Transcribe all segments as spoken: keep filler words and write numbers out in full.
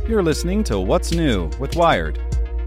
You're listening to What's New with Wired.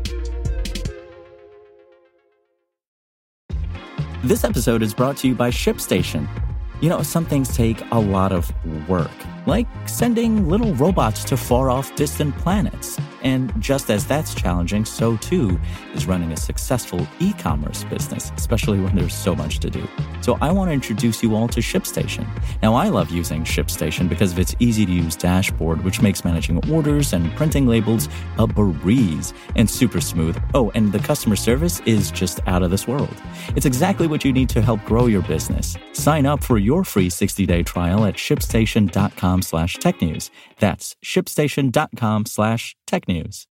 This episode is brought to you by ShipStation. You know, some things take a lot of work, like sending little robots to far-off distant planets. And just as that's challenging, so too is running a successful e-commerce business, especially when there's so much to do. So I want to introduce you all to ShipStation. Now, I love using ShipStation because of its easy-to-use dashboard, which makes managing orders and printing labels a breeze and super smooth. Oh, and the customer service is just out of this world. It's exactly what you need to help grow your business. Sign up for your free sixty-day trial at shipstation.com slash technews. That's shipstation.com slash technews.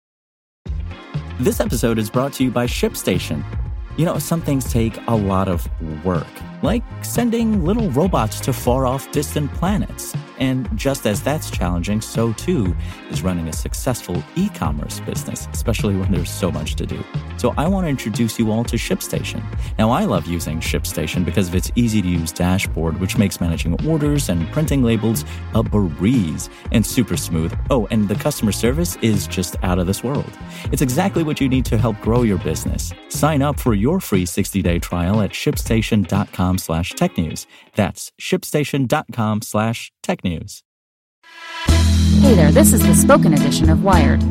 This episode is brought to you by ShipStation. You know, some things take a lot of work, like sending little robots to far-off distant planets. And just as that's challenging, so too is running a successful e-commerce business, especially when there's so much to do. So I want to introduce you all to ShipStation. Now, I love using ShipStation because of its easy-to-use dashboard, which makes managing orders and printing labels a breeze and super smooth. Oh, and the customer service is just out of this world. It's exactly what you need to help grow your business. Sign up for your free sixty-day trial at shipstation.com slash technews. That's shipstation.com slash technews. Hey there, this is the spoken edition of Wired.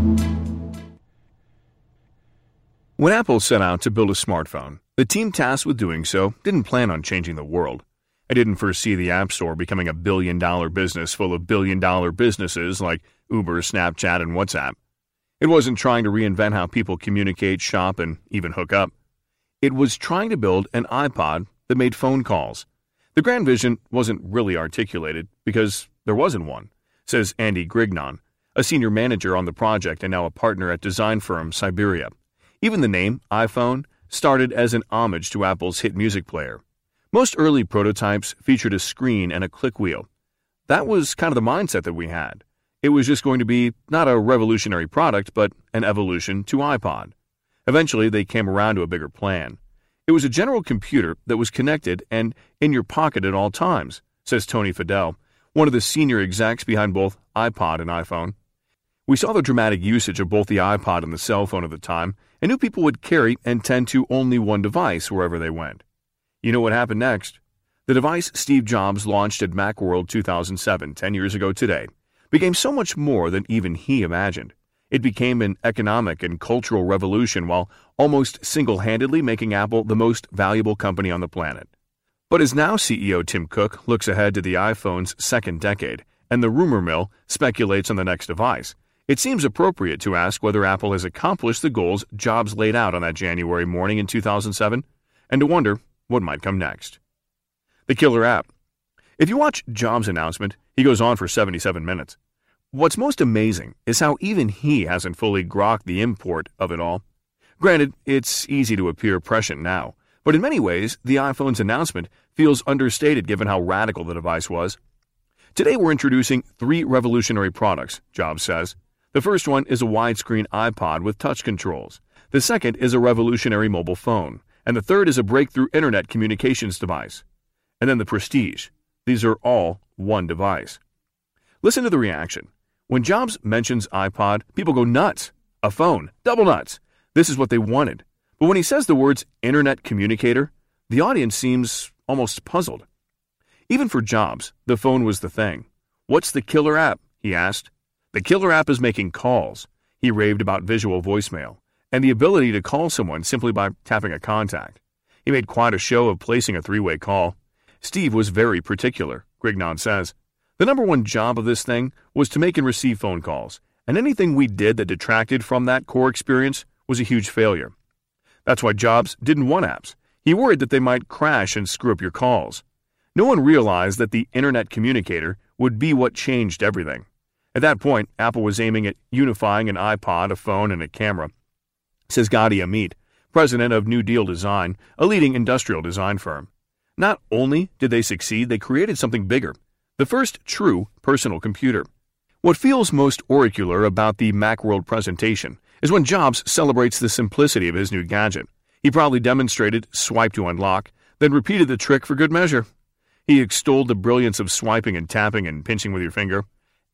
When Apple set out to build a smartphone, the team tasked with doing so didn't plan on changing the world. I didn't foresee the App Store becoming a billion-dollar business full of billion-dollar businesses like Uber, Snapchat, and WhatsApp. It wasn't trying to reinvent how people communicate, shop, and even hook up. It was trying to build an iPod that made phone calls. The grand vision wasn't really articulated because there wasn't one, says Andy Grignon, a senior manager on the project and now a partner at design firm Siberia. Even the name, iPhone, started as an homage to Apple's hit music player. Most early prototypes featured a screen and a click wheel. That was kind of the mindset that we had. It was just going to be not a revolutionary product, but an evolution to iPod. Eventually, they came around to a bigger plan. It was a general computer that was connected and in your pocket at all times, says Tony Fadell, one of the senior execs behind both iPod and iPhone. We saw the dramatic usage of both the iPod and the cell phone at the time, and knew people would carry and tend to only one device wherever they went. You know what happened next? The device Steve Jobs launched at Macworld two thousand seven, ten years ago today, became so much more than even he imagined. It became an economic and cultural revolution while almost single-handedly making Apple the most valuable company on the planet. But as now C E O Tim Cook looks ahead to the iPhone's second decade, and the rumor mill speculates on the next device, it seems appropriate to ask whether Apple has accomplished the goals Jobs laid out on that January morning in two thousand seven, and to wonder what might come next. The killer app. If you watch Jobs' announcement, he goes on for seventy-seven minutes. What's most amazing is how even he hasn't fully grokked the import of it all. Granted, it's easy to appear prescient now, but in many ways, the iPhone's announcement feels understated given how radical the device was. Today we're introducing three revolutionary products, Jobs says. The first one is a widescreen iPod with touch controls. The second is a revolutionary mobile phone. And the third is a breakthrough internet communications device. And then the Prestige. These are all one device. Listen to the reaction. When Jobs mentions iPod, people go nuts. A phone. Double nuts. This is what they wanted. But when he says the words internet communicator, the audience seems almost puzzled. Even for Jobs, the phone was the thing. What's the killer app? He asked. The killer app is making calls. He raved about visual voicemail and the ability to call someone simply by tapping a contact. He made quite a show of placing a three-way call. Steve was very particular, Grignon says. The number one job of this thing was to make and receive phone calls, and anything we did that detracted from that core experience was a huge failure. That's why Jobs didn't want apps. He worried that they might crash and screw up your calls. No one realized that the internet communicator would be what changed everything. At that point, Apple was aiming at unifying an iPod, a phone, and a camera, says Gadi Amit, president of New Deal Design, a leading industrial design firm. Not only did they succeed, they created something bigger, the first true personal computer. What feels most oracular about the Macworld presentation is when Jobs celebrates the simplicity of his new gadget. He proudly demonstrated swipe to unlock, then repeated the trick for good measure. He extolled the brilliance of swiping and tapping and pinching with your finger.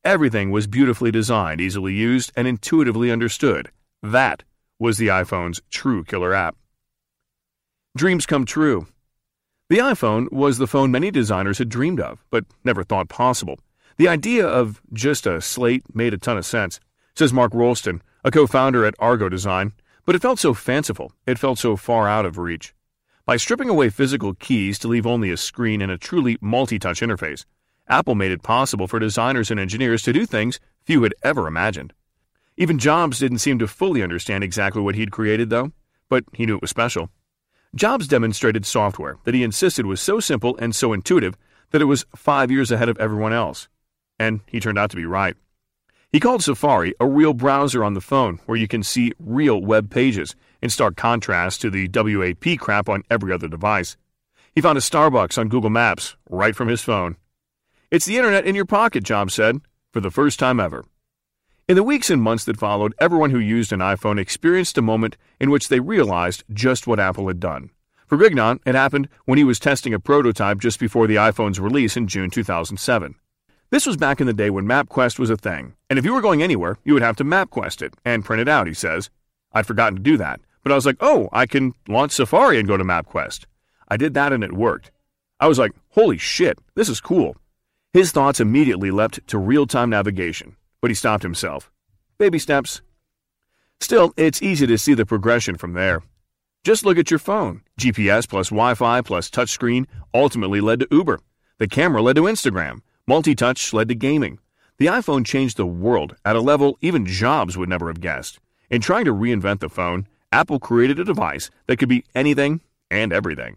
Everything was beautifully designed, easily used, and intuitively understood. That was the iPhone's true killer app. Dreams come true. The iPhone was the phone many designers had dreamed of, but never thought possible. The idea of just a slate made a ton of sense, says Mark Rolston, a co-founder at Argo Design, but it felt so fanciful, it felt so far out of reach. By stripping away physical keys to leave only a screen and a truly multi-touch interface, Apple made it possible for designers and engineers to do things few had ever imagined. Even Jobs didn't seem to fully understand exactly what he'd created, though, but he knew it was special. Jobs demonstrated software that he insisted was so simple and so intuitive that it was five years ahead of everyone else. And he turned out to be right. He called Safari a real browser on the phone where you can see real web pages, in stark contrast to the W A P crap on every other device. He found a Starbucks on Google Maps right from his phone. It's the internet in your pocket, Jobs said, for the first time ever. In the weeks and months that followed, everyone who used an iPhone experienced a moment in which they realized just what Apple had done. For Grignon, it happened when he was testing a prototype just before the iPhone's release in June two thousand seven. This was back in the day when MapQuest was a thing, and if you were going anywhere, you would have to MapQuest it and print it out, he says. I'd forgotten to do that, but I was like, oh, I can launch Safari and go to MapQuest. I did that and it worked. I was like, holy shit, this is cool. His thoughts immediately leapt to real-time navigation, but he stopped himself. Baby steps. Still, it's easy to see the progression from there. Just look at your phone. G P S plus Wi-Fi plus touchscreen ultimately led to Uber. The camera led to Instagram. Multi-touch led to gaming. The iPhone changed the world at a level even Jobs would never have guessed. In trying to reinvent the phone, Apple created a device that could be anything and everything.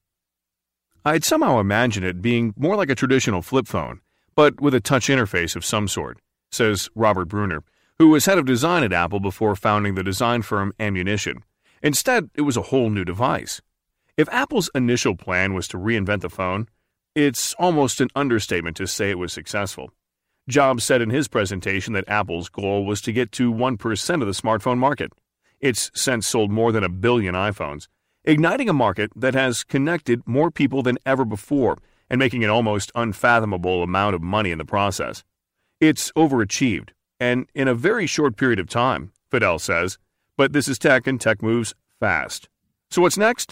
I'd somehow imagined it being more like a traditional flip phone, but with a touch interface of some sort, says Robert Bruner, who was head of design at Apple before founding the design firm Ammunition. Instead, it was a whole new device. If Apple's initial plan was to reinvent the phone, it's almost an understatement to say it was successful. Jobs said in his presentation that Apple's goal was to get to one percent of the smartphone market. It's since sold more than a billion iPhones, igniting a market that has connected more people than ever before and making an almost unfathomable amount of money in the process. It's overachieved, and in a very short period of time, Fidel says, but this is tech and tech moves fast. So what's next?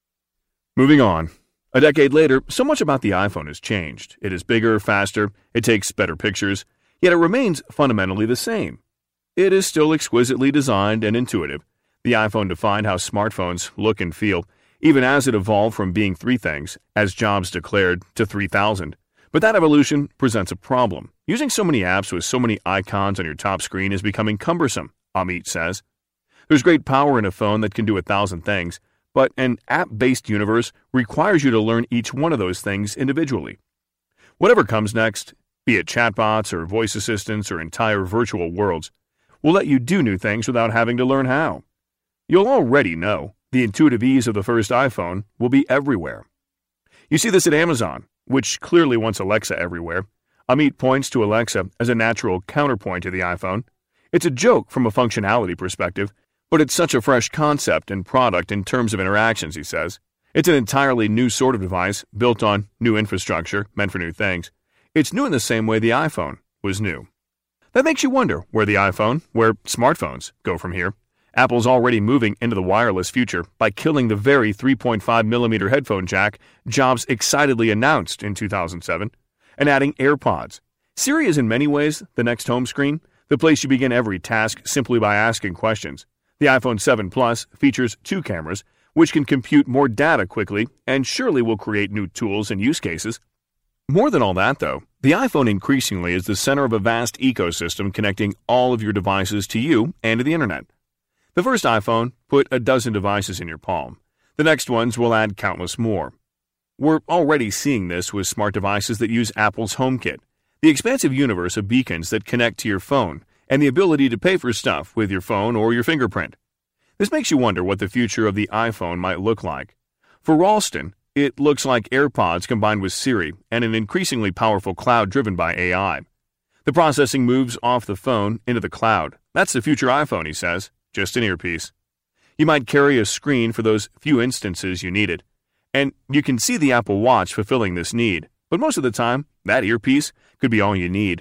Moving on. A decade later, so much about the iPhone has changed. It is bigger, faster, it takes better pictures, yet it remains fundamentally the same. It is still exquisitely designed and intuitive. The iPhone defined how smartphones look and feel, even as it evolved from being three things, as Jobs declared, to three thousand. But that evolution presents a problem. Using so many apps with so many icons on your top screen is becoming cumbersome, Amit says. There's great power in a phone that can do a thousand things, but an app-based universe requires you to learn each one of those things individually. Whatever comes next, be it chatbots or voice assistants or entire virtual worlds, will let you do new things without having to learn how. You'll already know the intuitive ease of the first iPhone will be everywhere. You see this at Amazon, which clearly wants Alexa everywhere. Amit points to Alexa as a natural counterpoint to the iPhone. It's a joke from a functionality perspective, but it's such a fresh concept and product in terms of interactions, he says. It's an entirely new sort of device, built on new infrastructure, meant for new things. It's new in the same way the iPhone was new. That makes you wonder where the iPhone, where smartphones, go from here. Apple's already moving into the wireless future by killing the very three point five millimeter headphone jack Jobs excitedly announced in two thousand seven, and adding AirPods. Siri is in many ways the next home screen, the place you begin every task simply by asking questions. The iPhone seven Plus features two cameras, which can compute more data quickly and surely will create new tools and use cases. More than all that, though, the iPhone increasingly is the center of a vast ecosystem connecting all of your devices to you and to the internet. The first iPhone put a dozen devices in your palm. The next ones will add countless more. We're already seeing this with smart devices that use Apple's HomeKit, the expansive universe of beacons that connect to your phone, and the ability to pay for stuff with your phone or your fingerprint. This makes you wonder what the future of the iPhone might look like. For Ralston, it looks like AirPods combined with Siri and an increasingly powerful cloud driven by A I. The processing moves off the phone into the cloud. That's the future iPhone, he says, just an earpiece. You might carry a screen for those few instances you need it, and you can see the Apple Watch fulfilling this need, but most of the time, that earpiece could be all you need. Or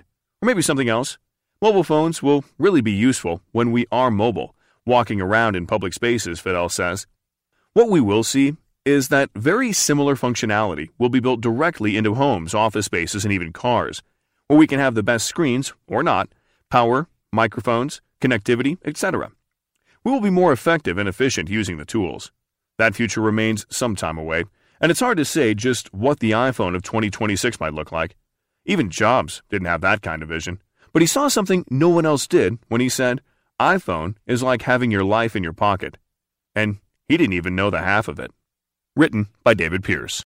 Or maybe something else. Mobile phones will really be useful when we are mobile, walking around in public spaces, Fidel says. What we will see is that very similar functionality will be built directly into homes, office spaces, and even cars, where we can have the best screens, or not, power, microphones, connectivity, et cetera. We will be more effective and efficient using the tools. That future remains some time away, and it's hard to say just what the iPhone of twenty twenty-six might look like. Even Jobs didn't have that kind of vision, but he saw something no one else did when he said, iPhone is like having your life in your pocket. And he didn't even know the half of it. Written by David Pierce.